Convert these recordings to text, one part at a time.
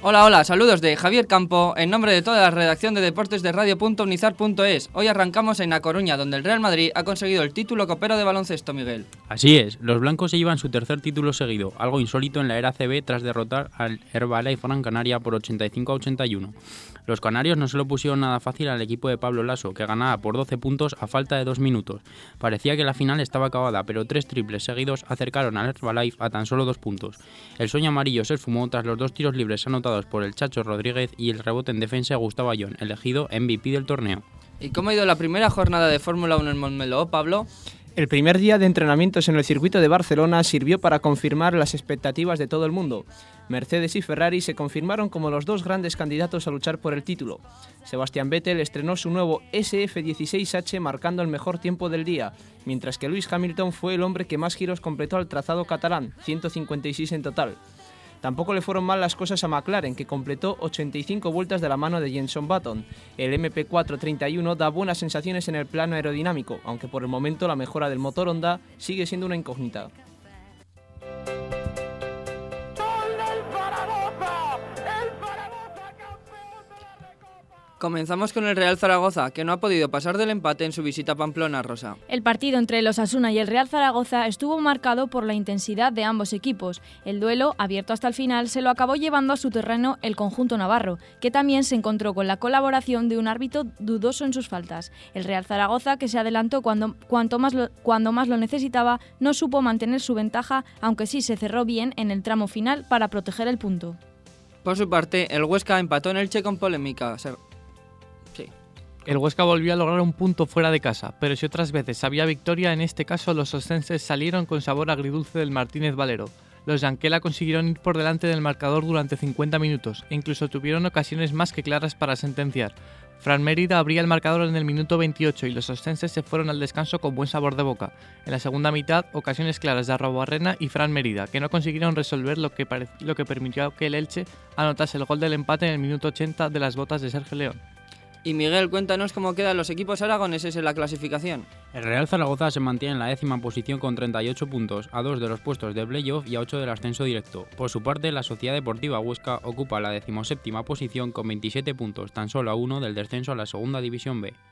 Hola, hola, saludos de Javier Campo, en nombre de toda la redacción de deportes de radio.unizar.es. Hoy arrancamos en A Coruña, donde el Real Madrid ha conseguido el título copero de baloncesto, Miguel. Así es, los blancos se llevan su tercer título seguido, algo insólito en la era CB tras derrotar al Herbalife Gran Canaria por 85-81. Los canarios no se lo pusieron nada fácil al equipo de Pablo Laso, que ganaba por 12 puntos a falta de 2 minutos. Parecía que la final estaba acabada, pero 3 triples seguidos acercaron al Herbalife a tan solo 2 puntos. El sueño amarillo se esfumó tras los 2 tiros libres anotados por el Chacho Rodríguez y el rebote en defensa de Gustavo Ayón, elegido MVP del torneo. ¿Y cómo ha ido la primera jornada de Fórmula 1 en Montmeló, Pablo? El primer día de entrenamientos en el circuito de Barcelona sirvió para confirmar las expectativas de todo el mundo. Mercedes y Ferrari se confirmaron como los dos grandes candidatos a luchar por el título. Sebastián Vettel estrenó su nuevo SF16H marcando el mejor tiempo del día, mientras que Lewis Hamilton fue el hombre que más giros completó al trazado catalán, 156 en total. Tampoco le fueron mal las cosas a McLaren, que completó 85 vueltas de la mano de Jenson Button. El MP431 da buenas sensaciones en el plano aerodinámico, aunque por el momento la mejora del motor Honda sigue siendo una incógnita. Comenzamos con el Real Zaragoza, que no ha podido pasar del empate en su visita a Pamplona, Rosa. El partido entre el Osasuna y el Real Zaragoza estuvo marcado por la intensidad de ambos equipos. El duelo, abierto hasta el final, se lo acabó llevando a su terreno el conjunto navarro, que también se encontró con la colaboración de un árbitro dudoso en sus faltas. El Real Zaragoza, que se adelantó cuando más lo necesitaba, no supo mantener su ventaja, aunque sí se cerró bien en el tramo final para proteger el punto. Por su parte, el Huesca empató en Elche con polémica. El Huesca volvió a lograr un punto fuera de casa, pero si otras veces había victoria, en este caso los ostenses salieron con sabor agridulce del Martínez Valero. Los Yanquela consiguieron ir por delante del marcador durante 50 minutos e incluso tuvieron ocasiones más que claras para sentenciar. Fran Mérida abría el marcador en el minuto 28 y los ostenses se fueron al descanso con buen sabor de boca. En la segunda mitad, ocasiones claras de Arrobarrena y Fran Mérida, que no consiguieron resolver lo que permitió que el Elche anotase el gol del empate en el minuto 80 de las botas de Sergio León. Y Miguel, cuéntanos cómo quedan los equipos aragoneses en la clasificación. El Real Zaragoza se mantiene en la 10ª posición con 38 puntos, a 2 de los puestos de playoff y a 8 del ascenso directo. Por su parte, la Sociedad Deportiva Huesca ocupa la 17ª posición con 27 puntos, tan solo a 1 del descenso a la Segunda División B.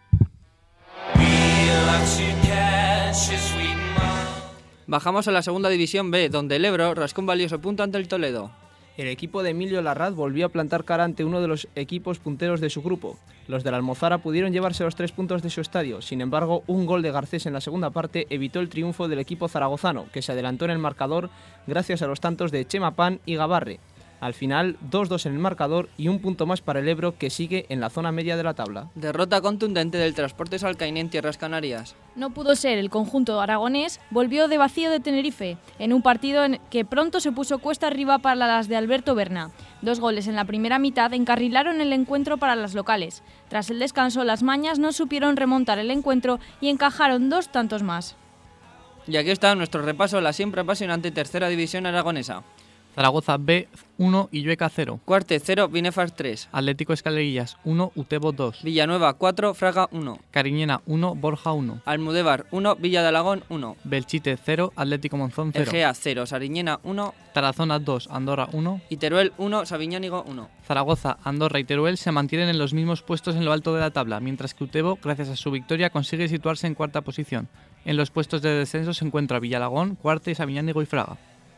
Bajamos a la Segunda División B, donde el Ebro rascó un valioso punto ante el Toledo. El equipo de Emilio Larraz volvió a plantar cara ante uno de los equipos punteros de su grupo. Los de la Almozara pudieron llevarse los 3 puntos de su estadio. Sin embargo, un gol de Garcés en la segunda parte evitó el triunfo del equipo zaragozano, que se adelantó en el marcador gracias a los tantos de Chema Pan y Gabarre. Al final, 2-2 en el marcador y un punto más para el Ebro, que sigue en la zona media de la tabla. Derrota contundente del Transportes Alcaine en Tierras Canarias. No pudo ser, el conjunto aragonés volvió de vacío de Tenerife, en un partido en que pronto se puso cuesta arriba para las de Alberto Berna. 2 goles en la primera mitad encarrilaron el encuentro para las locales. Tras el descanso, las mañas no supieron remontar el encuentro y encajaron 2 tantos más. Y aquí está nuestro repaso a la siempre apasionante Tercera División aragonesa. Zaragoza B 1 y Llueca 0. Cuarte 0, Binefar 3. Atlético Escalerillas 1, Utebo 2. Villanueva 4, Fraga 1. Cariñena 1, Borja 1. Almudévar 1, Villa de Alagón 1. Belchite 0, Atlético Monzón 0. Egea 0, Sariñena 1. Tarazona 2, Andorra 1. Y Teruel 1, Sabiñánigo 1. Zaragoza, Andorra y Teruel se mantienen en los mismos puestos en lo alto de la tabla, mientras que Utebo, gracias a su victoria, consigue situarse en cuarta posición. En los puestos de descenso se encuentra Villalagón, Cuarte, Sabiñánigo y Fraga.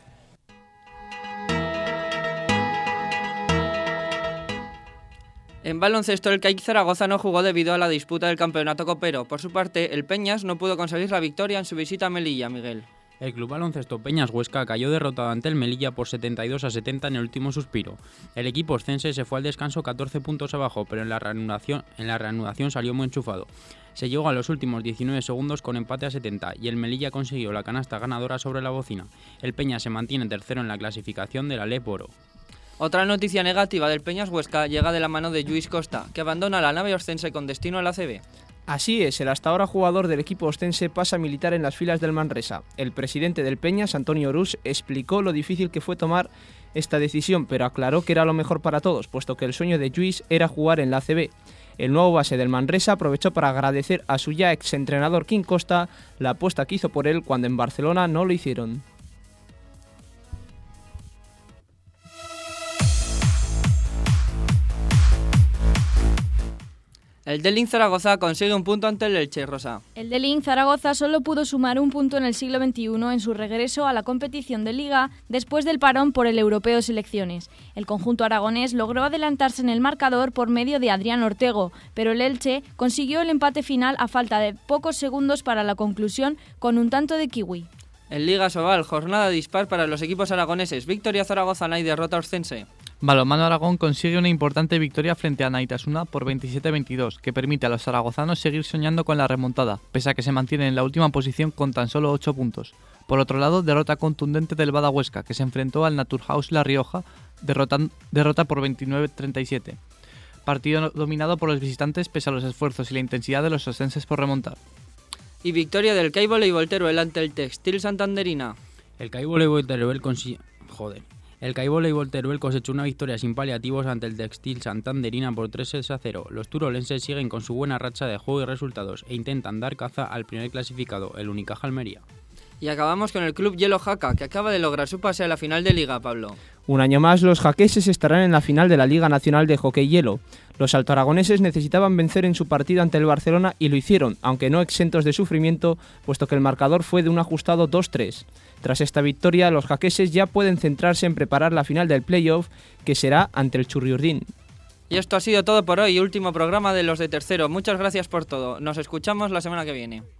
En baloncesto, el CAIC Zaragoza no jugó debido a la disputa del campeonato copero. Por su parte, el Peñas no pudo conseguir la victoria en su visita a Melilla, Miguel. El club baloncesto Peñas Huesca cayó derrotado ante el Melilla por 72-70 en el último suspiro. El equipo oscense se fue al descanso 14 puntos abajo, pero en la reanudación salió muy enchufado. Se llegó a los últimos 19 segundos con empate a 70 y el Melilla consiguió la canasta ganadora sobre la bocina. El Peñas se mantiene tercero en la clasificación de la LEP Oro. Otra noticia negativa del Peñas Huesca llega de la mano de Lluís Costa, que abandona la nave oscense con destino a la CB. Así es, el hasta ahora jugador del equipo ostense pasa a militar en las filas del Manresa. El presidente del Peñas, Antonio Orús, explicó lo difícil que fue tomar esta decisión, pero aclaró que era lo mejor para todos, puesto que el sueño de Lluís era jugar en la ACB. El nuevo base del Manresa aprovechó para agradecer a su ya exentrenador Quim Costa la apuesta que hizo por él cuando en Barcelona no lo hicieron. El Delin Zaragoza consigue un punto ante el Elche, Rosa. El Delin Zaragoza solo pudo sumar un punto en el siglo XXI en su regreso a la competición de Liga después del parón por el Europeo de Selecciones. El conjunto aragonés logró adelantarse en el marcador por medio de Adrián Ortego, pero el Elche consiguió el empate final a falta de pocos segundos para la conclusión con un tanto de Kiwi. En Liga Sobal, jornada dispar para los equipos aragoneses. Victoria zaragozana y derrota oscense. Balonmano Aragón consigue una importante victoria frente a Naitasuna por 27-22, que permite a los zaragozanos seguir soñando con la remontada, pese a que se mantienen en la última posición con tan solo 8 puntos. Por otro lado, derrota contundente del Bada Huesca, que se enfrentó al Naturhaus La Rioja, derrota por 29-37. Partido dominado por los visitantes pese a los esfuerzos y la intensidad de los oscenses por remontar. Y victoria del CAI Voleibol Teruel ante el Textil Santanderina. El CAI Voleibol Teruel El CAI Voleibol Teruel cosechó una victoria sin paliativos ante el Textil Santanderina por 3-0. Los turolenses siguen con su buena racha de juego y resultados e intentan dar caza al primer clasificado, el Unicaja Almería. Y acabamos con el club Hielo Jaca, que acaba de lograr su pase a la final de Liga, Pablo. Un año más, los jaqueses estarán en la final de la Liga Nacional de Hockey Hielo. Los altoaragoneses necesitaban vencer en su partido ante el Barcelona y lo hicieron, aunque no exentos de sufrimiento, puesto que el marcador fue de un ajustado 2-3. Tras esta victoria, los jaqueses ya pueden centrarse en preparar la final del playoff, que será ante el Churriurdín. Y esto ha sido todo por hoy, último programa de los de tercero. Muchas gracias por todo. Nos escuchamos la semana que viene.